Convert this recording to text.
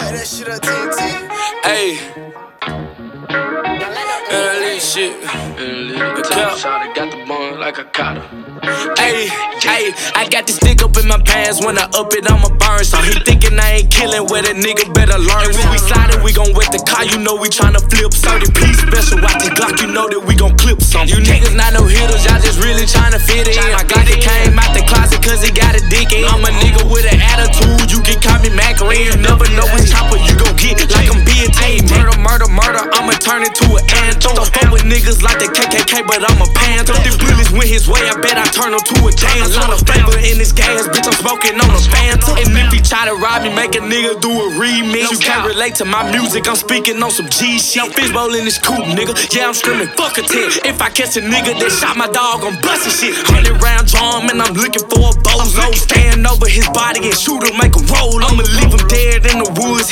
that shit up TNT. Ayy. And that shit. The cup. Got the bun like a cotter. Ayy, ayy, I got this stick up in my pants. When I up it, I'ma burn. So he thinking I ain't killing, where that nigga better learn. When we sliding, we gon' wet the car, you know we tryna flip. 30 piece special, watch this Glock, you know that we gon' clip some. You niggas not no hitters, y'all just really tryna fit in. My Glock, it came out the closet cause he got a dick in. I'm a nigga with an attitude, you can call me Macarena. You never know which chopper you gon' get, like I'm being tamed. Murder, murder, murder, I'ma turn it to an anthem. Don't fuck with niggas like the KKK, but I'm a panther. If bullets went his way, I bet I turn him to a dance. A lot of flavor in this gas, bitch, I'm smoking on a Fanta. And if he try to rob me, make a nigga do a remix. You can't relate to my music, I'm speaking on some G shit. I'm fishbowl in this coupe, nigga, yeah, I'm screaming fuck a 10. If I catch a nigga that shot my dog, I'm busting shit. 100 round drum and I'm looking for a bozo. Stand over his body and shoot him, make him roll. I'ma leave him dead in the woods.